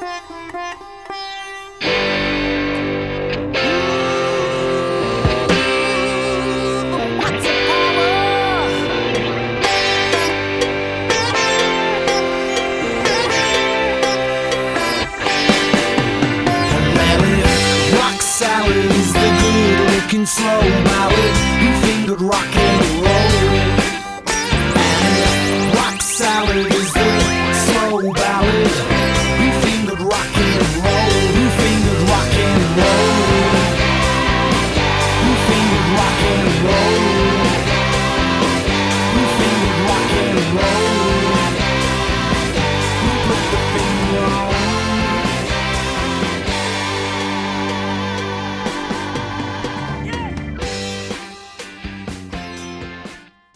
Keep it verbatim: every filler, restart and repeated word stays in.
Sour is the good looking slow ballad. You fingered rockin'